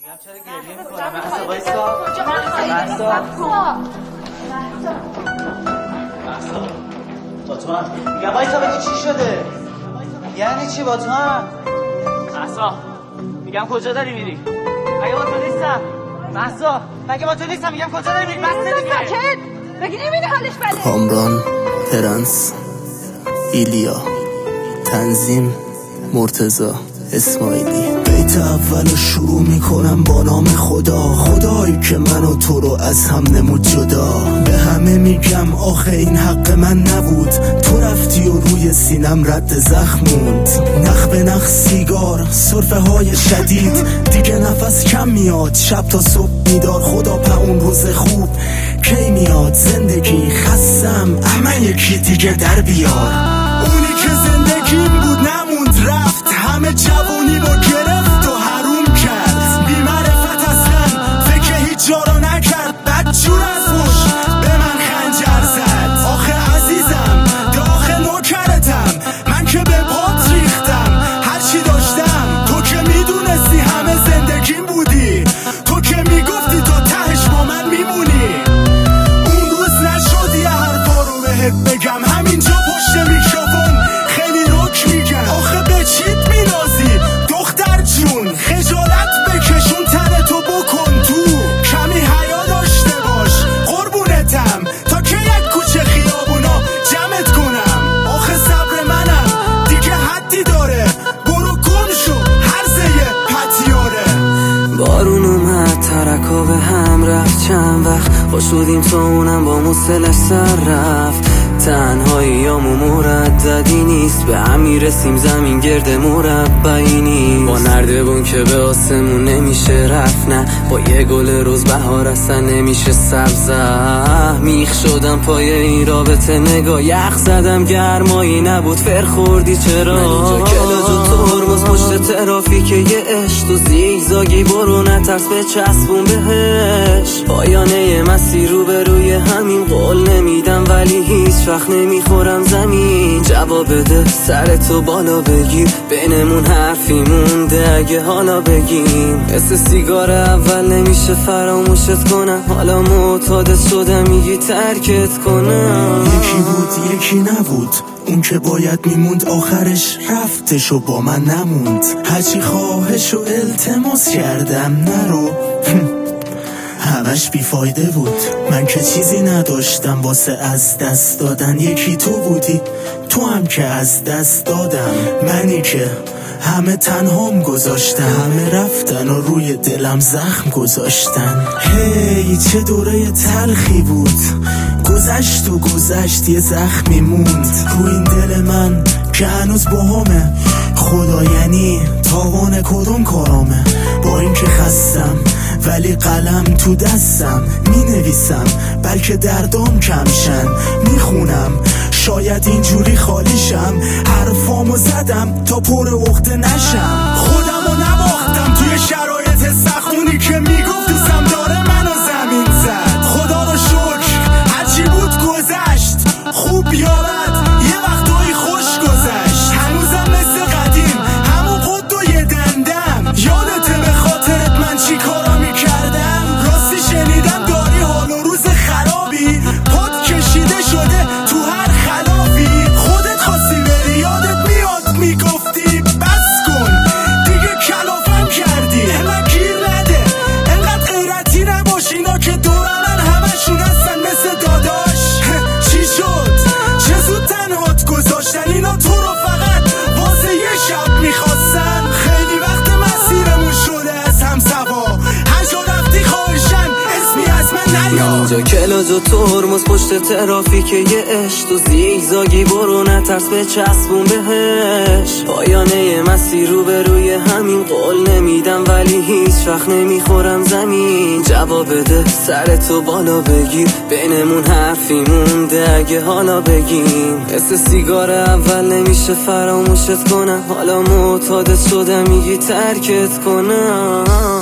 میگم چرا گریه میکنه؟ محسا وایسا. محسا با تو هم میگم وایسا بگی چی شده؟ یعنی چی با تو هم؟ محسا میگم کجا داری میری؟ مگه با تو نیستم؟ محسا مگه با تو نیستم؟ میگم کجا داری میری؟ بسته دیگه ساکت بگی نمیده حالش بده. کامران، ترنس، ایلیا، تنظیم، مرتضی، اسماعیلی. بیت اولو شروع میکنم با نام خدایی که منو تو رو از هم نمود جدا. به همه میگم آخه این حق من نبود، تو رفتی و روی سینم رد زخم موند. نخ به نخ سیگار، سرفه های شدید، دیگه نفس کم میاد، شب تا صبح بیدار. خدا په اون روز خوب کی میاد؟ زندگی خستم، اما یکی دیگه در بیار. اونی که زندگیم بود نموند، رفت، همه جوونی با گرفت و حروم کرد. بی معرفت اصلا فکر هیچ جا رو نکرد، بدجور از روش به من خنجر زد. آخه عزیزم داخل نوکرتم، من که به پات ریختم هرچی داشتم. تو که میدونستی همه زندگیم بودی، تو که میگفتی تا تهش با من میمونی. اون روز نشد یه حرفا رو بهت بگم، همینجا پشت میکروفون خیلی رک میگم. آخه به چیت مینازی دختر جون؟ خجالت بکشون تنتو بکن تو، کمی حیا داشته باش قربونتم، تا که یک کوچه خیابونا جمعت کنم. آخه صبر منم دیگه حدی داره، برو گم شو هرزه پتیاره. بارون اومد ترکا به هم رفت، چند وقت خوشودیم تا اونم با موسلش سر رفت. تنهاییامو مرددی نیست، به هم میرسیم زمین گرد مربعی نیست. با نردبون که به آسمون نمیشه رفت، نه با یه گل روز بهار اصلا نمیشه سبزه. میخ شدم پای این رابطه، نگاه یخ زدم گرمایی نبود، فر خوردی چرا؟ من اینجا کلاج و ترمز پشت ترافیک یه عشق، تو زیگزاگی برو نترس به چسبون بهش. پایانه مسیر رو به روی همین قول نمیدم، ولی هیچ وقت نمیخورم زمین. جواب بده سرتو بالا بگیر، بینمون حرفی مونده اگه حالا بگیم. مثل سیگار اول نمیشه فراموشت کنم، حالا معتادت شدم میگی ترکت کنم. یکی بود یکی نبود، اون که باید میموند آخرش رفتش و با من نموند. هرچی خواهش و التماس کردم نرو همش بیفایده بود. من که چیزی نداشتم واسه از دست دادن، یکی تو بودی، تو هم که از دست دادم. منی که همه تنهام گذاشتن، همه رفتن و روی دلم زخم گذاشتن. هی چه دوره تلخی بود، گذشت و گذشت یه زخمی موند رو این دل من که هنوز باهامه. خدا یعنی تاوان کدوم کارامه؟ با این که خستم ولی قلم تو دستم، می نویسم بلکه دردام کمشن. می خونم شاید اینجوری خالیشم، حرفامو زدم تا پر عقده نشم. خودمو نباختم توی شرایط سختونی که میگفت دوستم داره منو زمین زد. خدا رو شکر هرچی بود گذشت، خوب یا بد یه وقتایی خوش گذشت. هنوزم مثل قدیم همون قد و یه دندم، یادته به خاطرت من چی کارا میکردم؟ راستی شنیدم داری حال و روز خرابی، پاد کشیده شده تو هر خلافی. خودت خواستی بری یادت میاد میگفتی بس کن دیگه، کلافم کردی من گیر نده. انقدر غیرتی نباش، اینا که دورمن همشون هستن مثل داداش. چی شد؟ چه زود تنهات گذاشتن اینا تو رو فقط واسه یه شب میخواستن. خیلی وقت مسیرمون شده از هم سوا، هر جا رفتی خواهشن اسمی از من نیا. اینجا کلاج و ترمز پشت ترافیک یه عشق، تو زیگزاگی برو نترس به چسبون بهش. پایانه مسیر رو به روی همین قول نمیدم، ولی هیچ وقت نمیخورم زمین. جواب بده سرتو بالا بگیر، بینمون حرفی مونده اگه حالا بگیم. مثل سیگار اول نمیشه فراموشت کنم، حالا معتادت شدم میگی ترکت کنم.